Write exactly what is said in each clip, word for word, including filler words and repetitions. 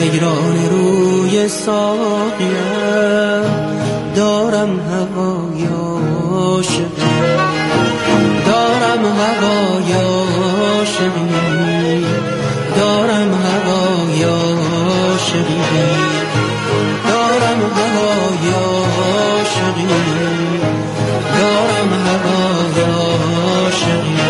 حیران روی ساقیم، دارم هوای عاشقی، دارم هوای عاشقی، دارم هوای عاشقی، دارم هوای عاشقی، دارم هوای عاشقی.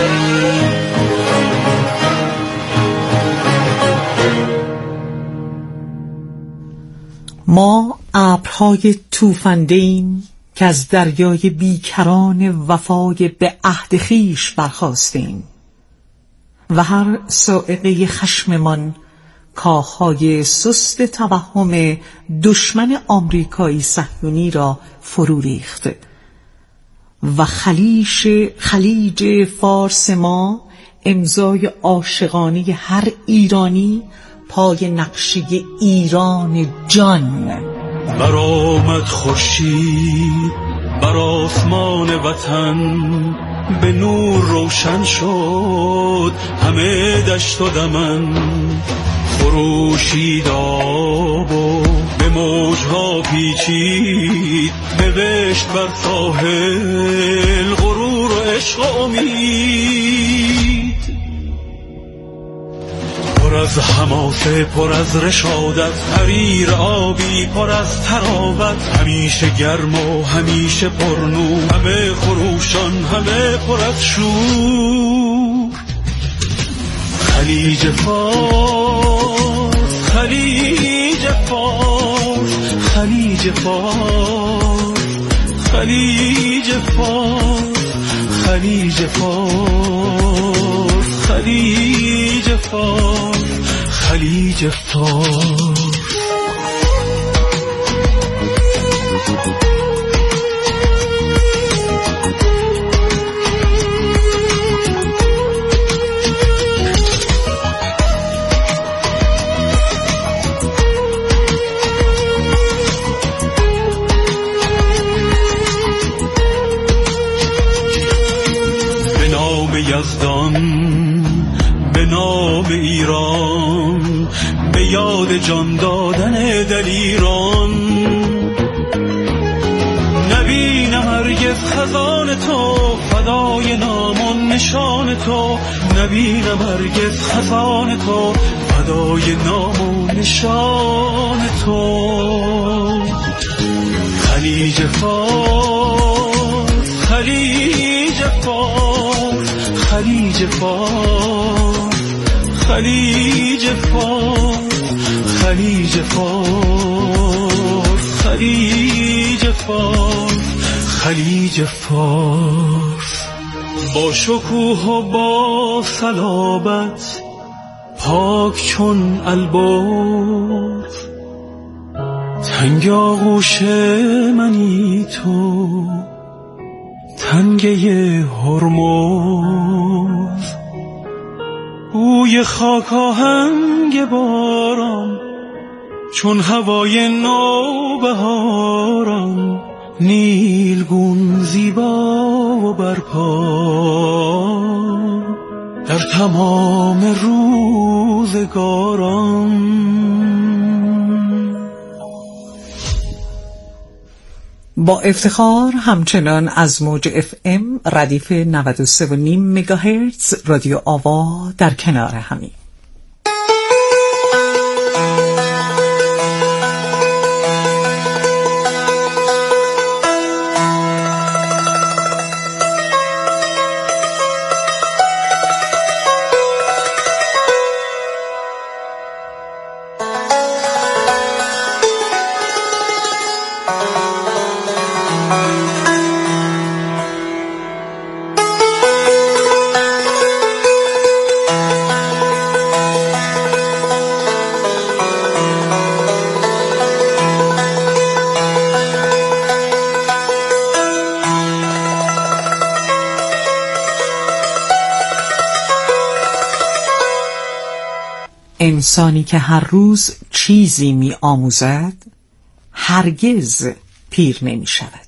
ما ابرهای توفنده‌ایم که از دریای بیکران وفای به عهد خویش برخاستیم و هر صاعقه خشممان کاخهای سست توهم دشمن آمریکایی صهیونی را فرو ریخت و خلیج خلیج فارس ما امضای عاشقانه هر ایرانی پای نقشه ایران جان. برآمد خورشید بر آسمان وطن، به نور روشن شد همه دشت و دمن، خروشید آب و به موجها پیچید، نوشت بر ساحل غرور و عشق و امید. پر از حماسه، پر از رشادت، حریر آبی پر از تراوت، همیشه گرم و همیشه پرنور، همه خروشان همه پر از شور. خلیج فارس، خلیج فارس، خلیج فارس، خلیج فارس، خلیج فارس، خلیج فارس، خلیج فارس. یزدان به نام ایران، به یاد جان دادن دلیران، نبینم هرگز خزان تو، فدای نام و نشان تو، نبینم هرگز خزان تو، فدای نام و نشان تو. خلیج فارس، خلیج فارس، خلیج فارس، خلیج فارس، خلیج فارس، خلیج فارس، خلیج فارس. با شکوه و با صلابت، پاک چون البرز، تنگ آغوش منی تو، تنگه هرمز. بوی خاک آهنگ باران، چون هوای نوبهاران، نیلگون زیبا و برپا در تمام روزگاران. با افتخار همچنان از موج اف ام ردیف نود و سه و نیم مگاهرتز رادیو آوا در کنار همین. انسانی که هر روز چیزی می آموزد هرگز پیر نمی شود.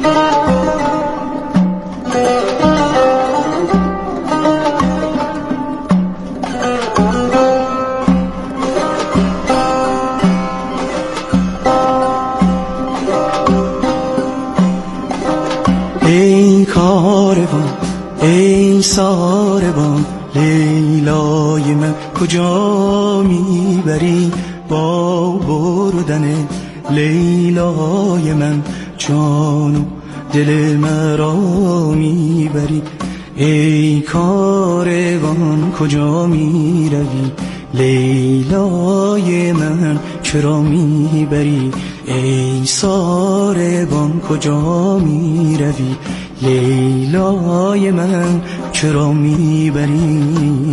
ای کاروان ای ساربان لیلای من کجا میبری؟ با بردن لیلای من جان و دل مرا میبری. ای کاروان کجا میروی؟ لیلای من چرا میبری؟ ای ساربان کجا میروی؟ لیلای من چرا میبری؟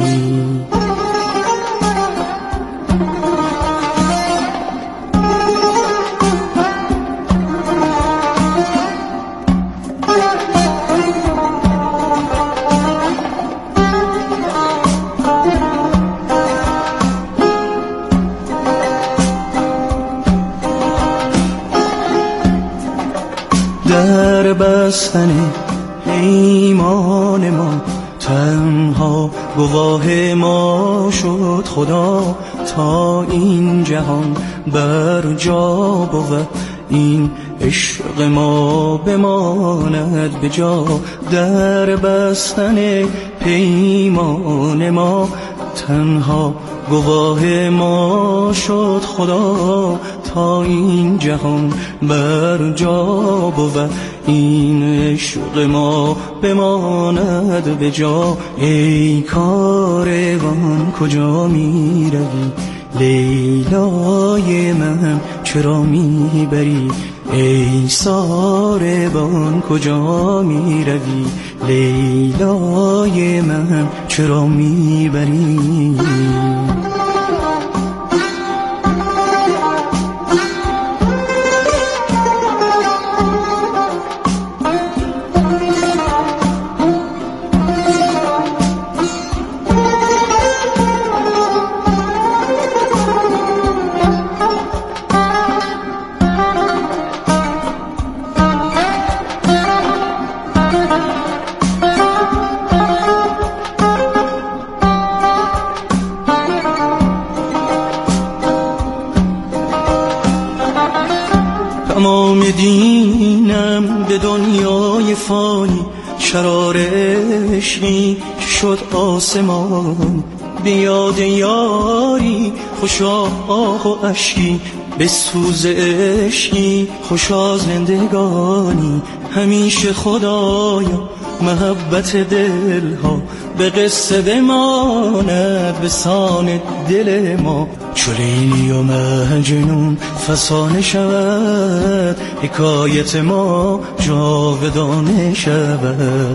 در بستن پیمان ما تنها گواه ما شد خدا، تا این جهان بر جا بود این عشق ما بماند به جا. در بستن پیمان ما تنها گواه ما شد خدا، تا این جهان بر جا بود این عشق ما بماند به جا. ای کاروان کجا میروی؟ لیلای من چرا میبری؟ ای ساربان کجا میروی؟ لیلای من چرا میبری؟ تمام دینم به دنیای فانی، شرار عشقی شد آسمان. به یاد یاری خوشا آه و اشکی، به سوز عشقی خوشا زندگانی. همیشه خدایا محبت دلها به قصه بماند به سان دل ما. چو لیلی و مجنون فسانه شود، حکایت ما جاودانه شود.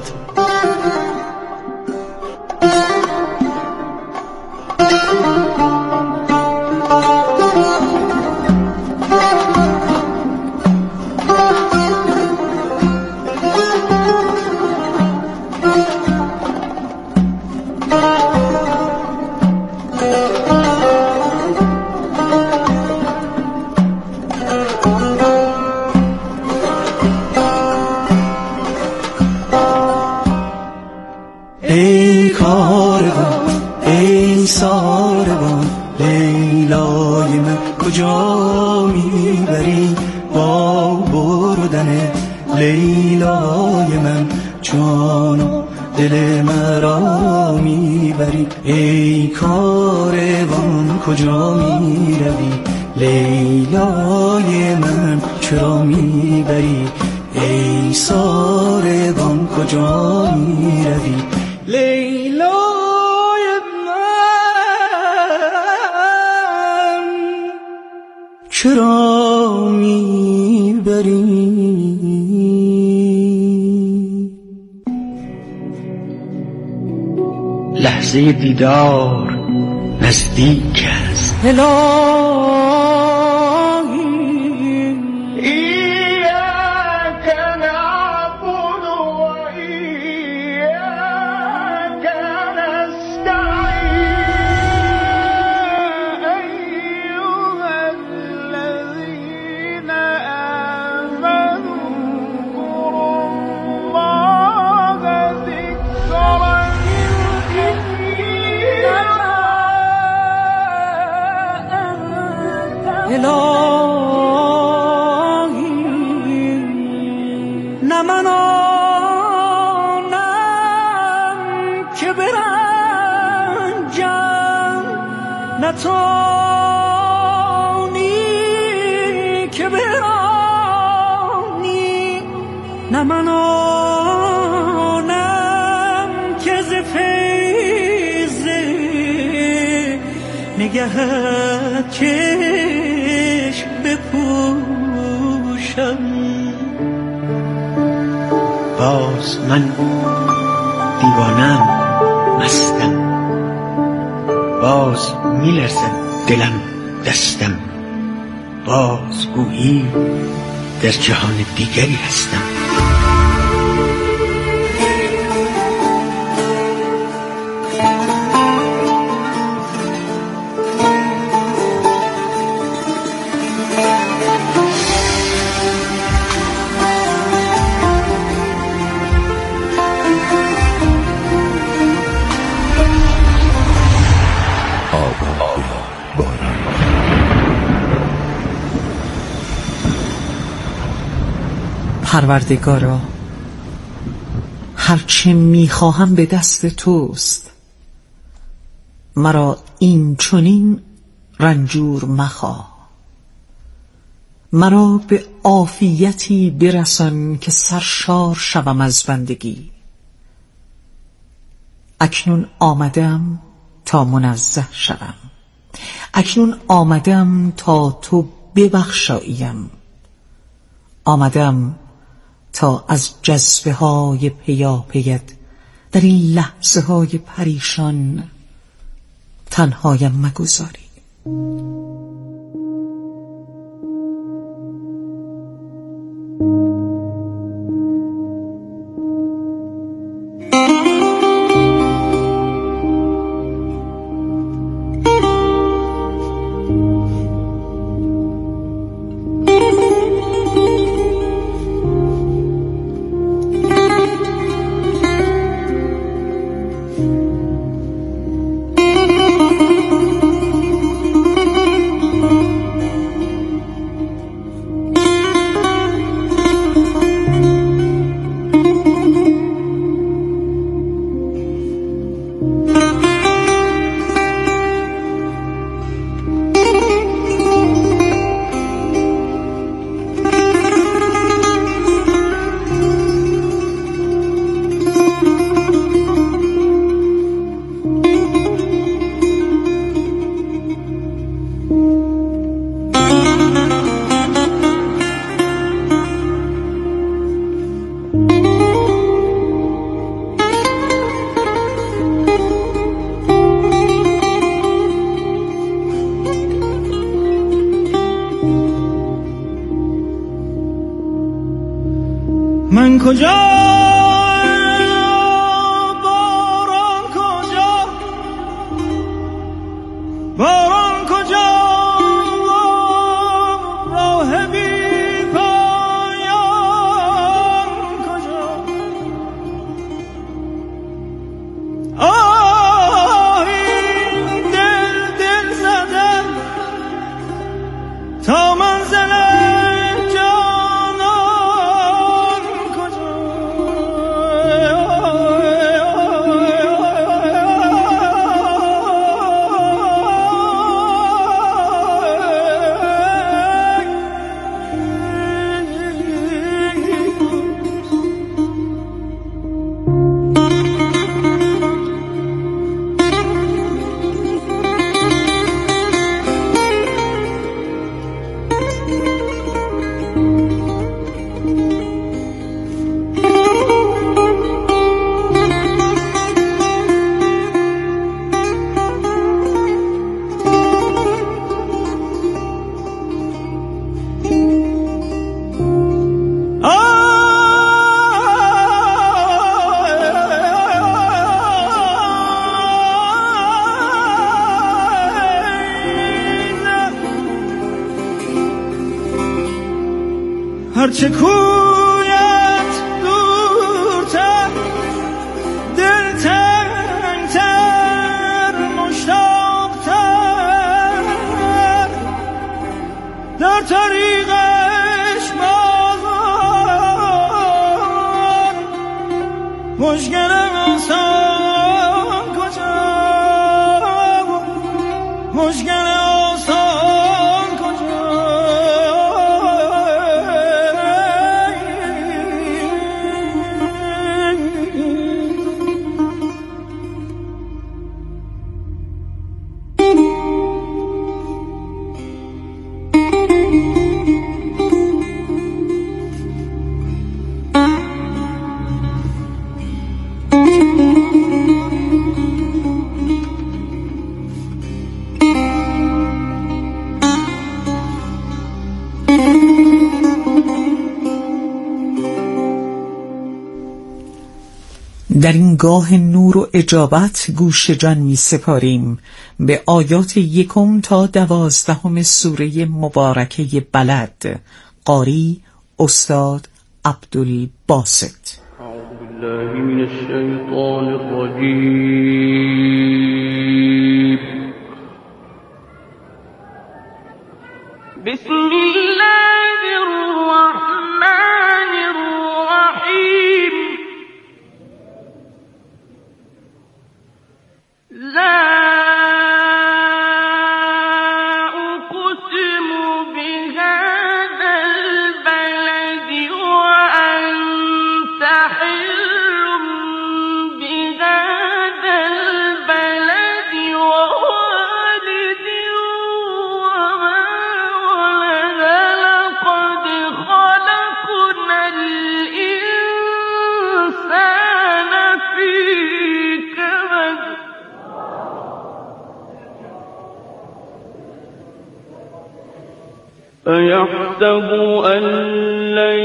ای کاروان ای ساربان لیلای من کجا میبری؟ با بردن لیلای من جان و دل مرا میبری. ای کاروان کجا میروی؟ لیلای من چرا میبری؟ ای ساربان کجا میروی؟ لیلای من چرا میبری؟ لحظه دیدار نزدیک است. أنذر من آنم که برنجم نتانی که برانی، نه من آنم که ز فیض نگهت چشم بپوشم. باز من دیوانم، مستم، باز میلرزد دلم دستم، باز گویی در جهان دیگری هستم. پروردگارا، هرچه میخواهم به دست توست، مرا این چنین رنجور مخواه. مرا به عافیتی برسان که سرشار شوم از بندگی. اکنون آمدم تا منزه شوم، اکنون آمدم تا تو ببخشاییم. آمدم تا از جذبه های پیاپیت در این لحظه های پریشان تنهایم مگذاری. من کجا باران کجا باران کجا راه بی پایان کجا آه این دل دل زدن تا منزل هرچه کویت دورتر دل تنگتر مشتاقتر در طریقش بازم مشکل آسان کجا مشکل آسان کجا در این گاه نور و اجابت گوش جان می سپاریم به آیات یکم تا دوازدهم سوره مبارکه بلد. قاری استاد عبدالباسط. اعوذ بالله من الشیطان الرجیم. بسم الله الرحمن الرحیم. لا أقسم بهذا البلد وأنت حل بهذا البلد ووالد وما ولد. لقد خلقنا الإنسان في كبد. أيحسب أن لن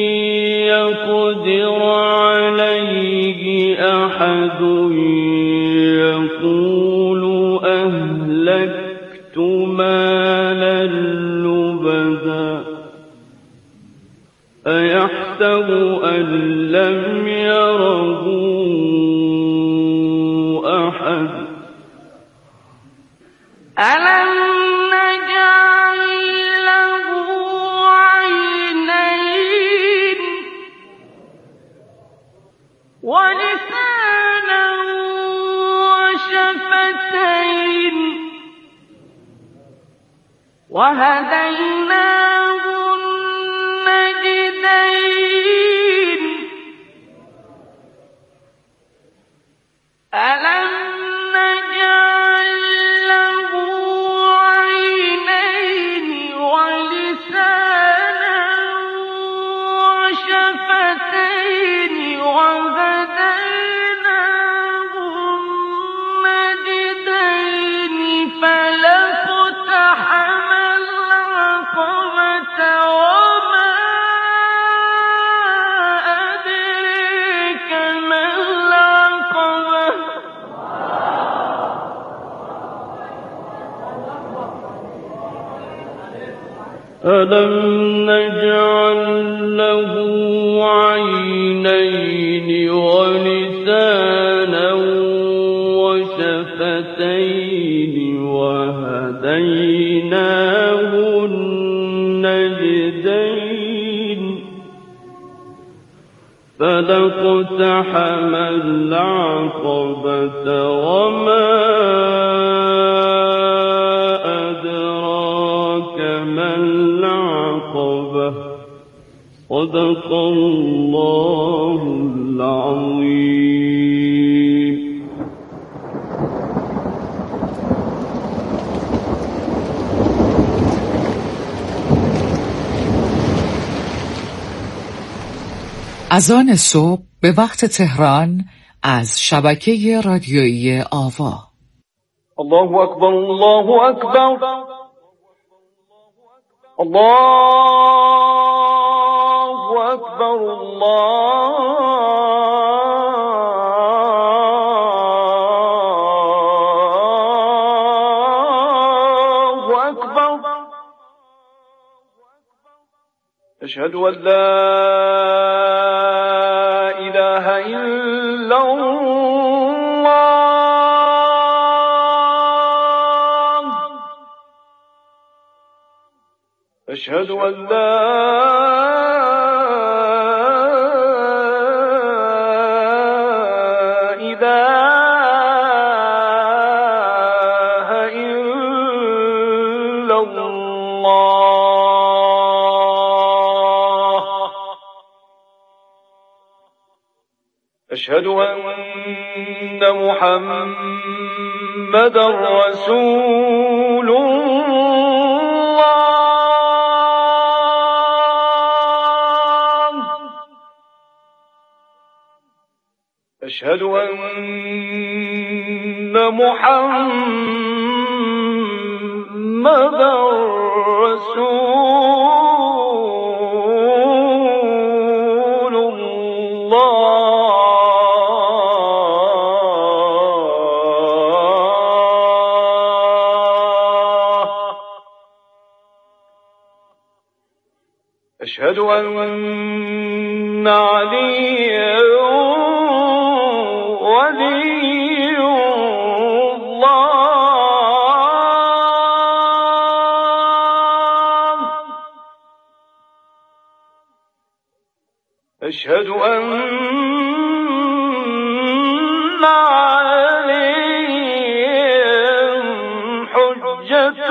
يقدر عليه أحد. يقول أهلكت مالا لبدا. أيحسب أن لم يره أحد. ألم نجعل له عينين ولسانا وشفتين وهديناه النجدين. ألم نجعل له عينين ولسانا وشفتين وهديناه النجدين. فلاقتحم العقبة وما أدريك ما العقبة. ألم نجعل له عينين ولسانا وشفتين وهديناه النجدين. فلاقتحم العقبة وما أدراك ما العقبة. صدق الله العظيم. اذان صبح به وقت تهران از شبکه رادیویی آوا. الله اکبر الله اکبر الله اکبر الله اکبر. اشهد ان لا اله الا الله. اشهد ان لا إله إلا الله أشهد أن محمدا رسول الله أشهد أن محمدا رسول الله أشهد أن عليا ولي الله أشهد أن عليهم حجة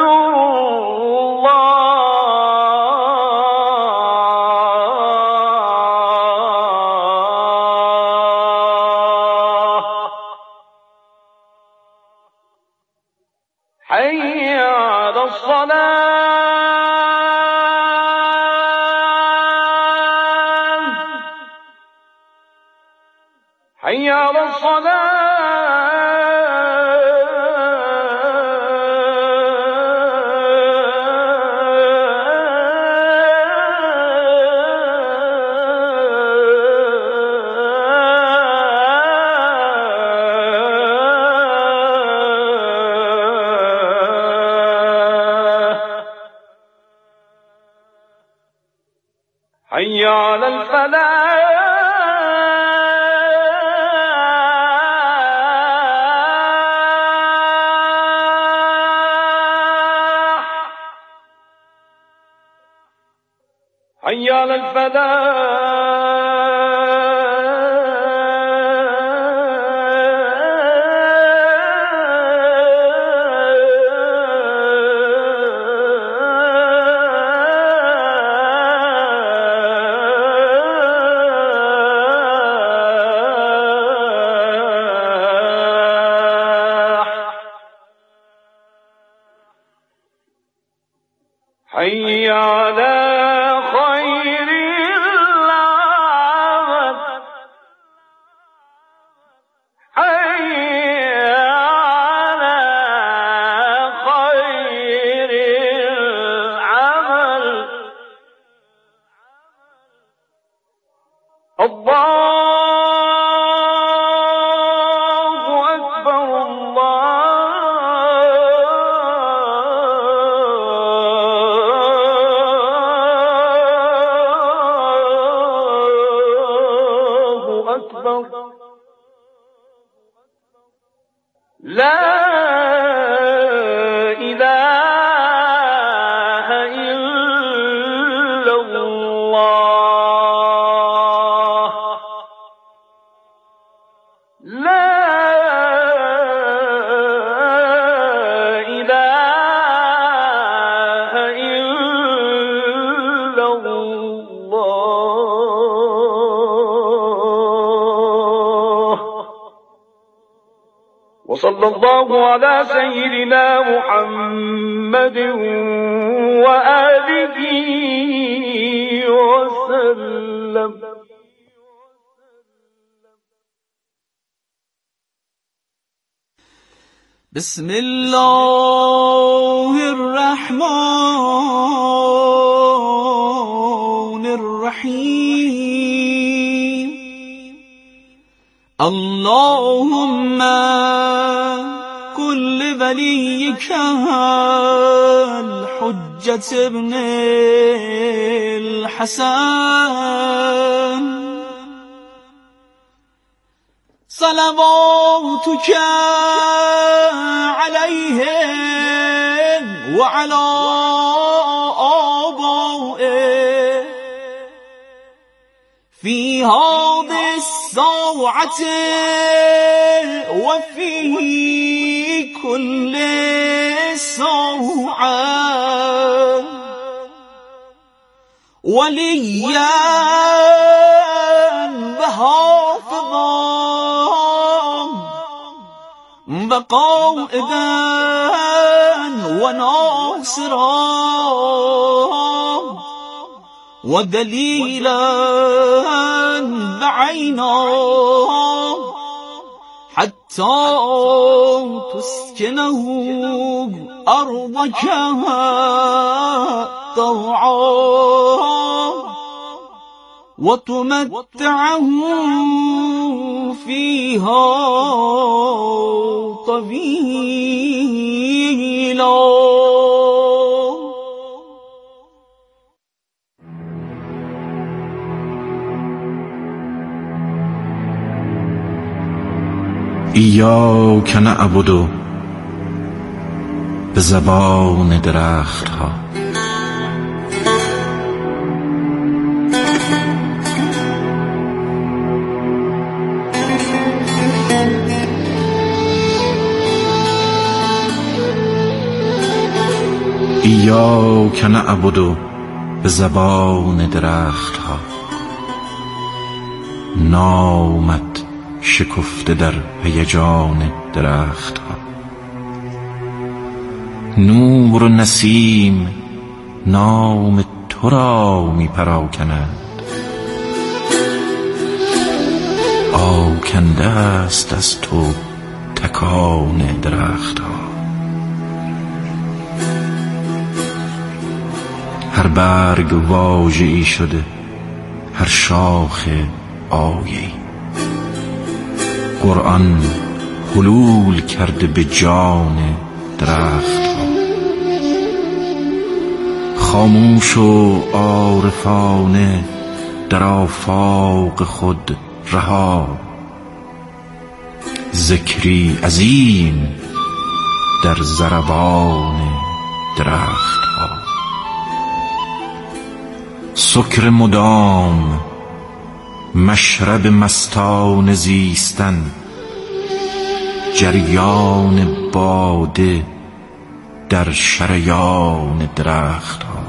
حي على الصلاة حي على حي على الفلاح حي على حي على خير العمل حي على خير العمل الله أكبر الله أكبر لا إله إلا الله لا إله إلا الله وصلى الله على سيدنا محمد وآله وسلم. بسم الله الرحمن الرحيم. اللهم كل وليك الحجة ابن الحسن صلواتك عليه وعلى آبائه في هذا ساعة وفي كل ساعة وليا وحافظا وقائدا وناصرا ودليلا بعينا حتى تسكنه أرضك طوعا وتمتعه فيها طويلا. ایاک نعبد به زبان درخت ها، ایاک نعبد به زبان درخت ها، نامت شکفته در هیجان درخت ها. نور و نسیم نام تو را می پراکنند، آکنده است از تو تکان درخت ها. هر برگ واژه‌ای شده، هر شاخ آیه‌ای. قرآن حلول کرده به جان درخت ها. خاموش و عارفانه در آفاق خود رها، ذکری عظیم در ضربان درخت ها. سکر مدام، مشرب مستان زیستن، جریان باده در شریان درخت ها.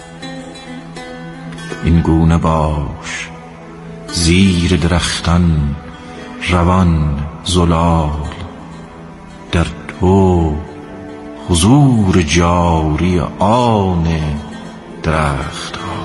این گونه باش زیر درختان روان زلال، در تو حضور جاری آن درخت ها.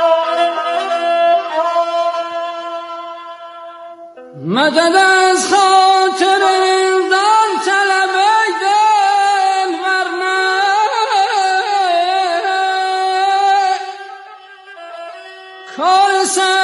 مدد از خواهد